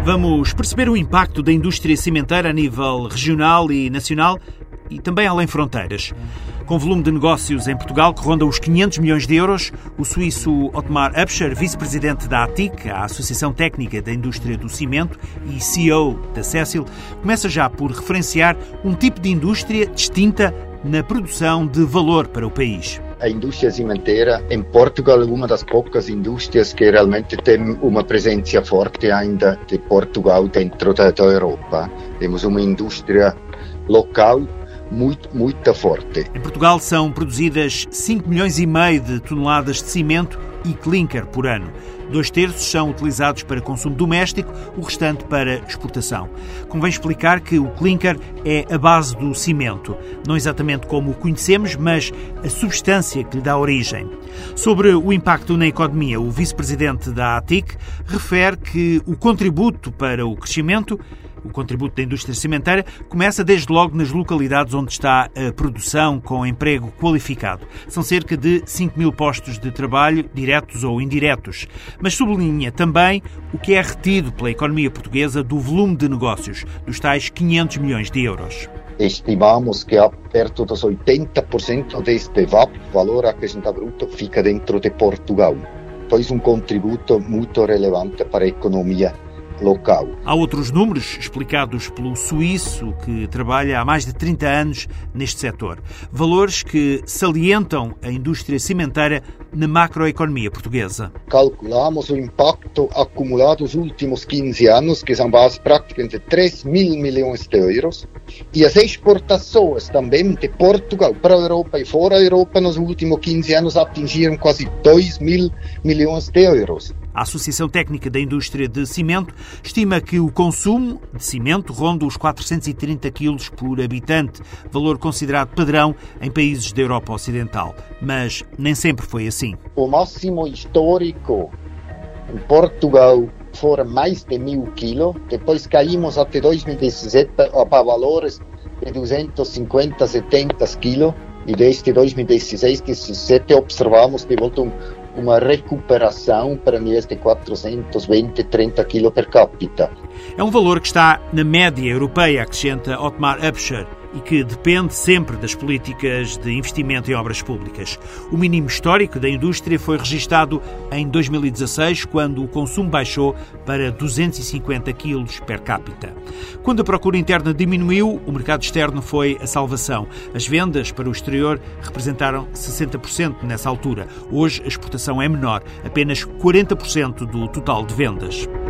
Vamos perceber o impacto da indústria cimenteira a nível regional e nacional e também além fronteiras. Com volume de negócios em Portugal que ronda os 500 milhões de euros, o suíço Otmar Upscher, vice-presidente da ATIC, a Associação Técnica da Indústria do Cimento, e CEO da Cecil, começa já por referenciar um tipo de indústria distinta na produção de valor para o país. A indústria cimenteira em Portugal é uma das poucas indústrias que realmente tem uma presença forte ainda de Portugal dentro da Europa. Temos uma indústria local muito forte. Em Portugal são produzidas 5 milhões e meio de toneladas de cimento e clinker por ano. 2/3 são utilizados para consumo doméstico, o restante para exportação. Convém explicar que o clinker é a base do cimento, não exatamente como o conhecemos, mas a substância que lhe dá origem. Sobre o impacto na economia, o vice-presidente da ATIC refere que o contributo para o crescimento, o contributo da indústria cimenteira, começa desde logo nas localidades onde está a produção com emprego qualificado. São cerca de 5 mil postos de trabalho, diretos ou indiretos. Mas sublinha também o que é retido pela economia portuguesa do volume de negócios, dos tais 500 milhões de euros. Estimamos que perto dos 80% deste valor acrescentado bruto fica dentro de Portugal. Pois um contributo muito relevante para a economia local. Há outros números explicados pelo suíço que trabalha há mais de 30 anos neste setor. Valores que salientam a indústria cimenteira na macroeconomia portuguesa. Calculamos o impacto acumulado nos últimos 15 anos, que são praticamente 3 mil milhões de euros, e as exportações também de Portugal para a Europa e fora da Europa nos últimos 15 anos atingiram quase 2 mil milhões de euros. A Associação Técnica da Indústria de Cimento estima que o consumo de cimento ronda os 430 quilos por habitante, valor considerado padrão em países da Europa Ocidental. Mas nem sempre foi assim. O máximo histórico em Portugal foram mais de 1.000 quilos, depois caímos até 2017 para valores de 250, 70 quilos, e desde 2016, 2017 observamos de volta uma recuperação para níveis de 420, 30 kg per capita. É um valor que está na média europeia, acrescenta Otmar Upscher, e que depende sempre das políticas de investimento em obras públicas. O mínimo histórico da indústria foi registado em 2016, quando o consumo baixou para 250 kg per capita. Quando a procura interna diminuiu, o mercado externo foi a salvação. As vendas para o exterior representaram 60% nessa altura. Hoje a exportação é menor, apenas 40% do total de vendas.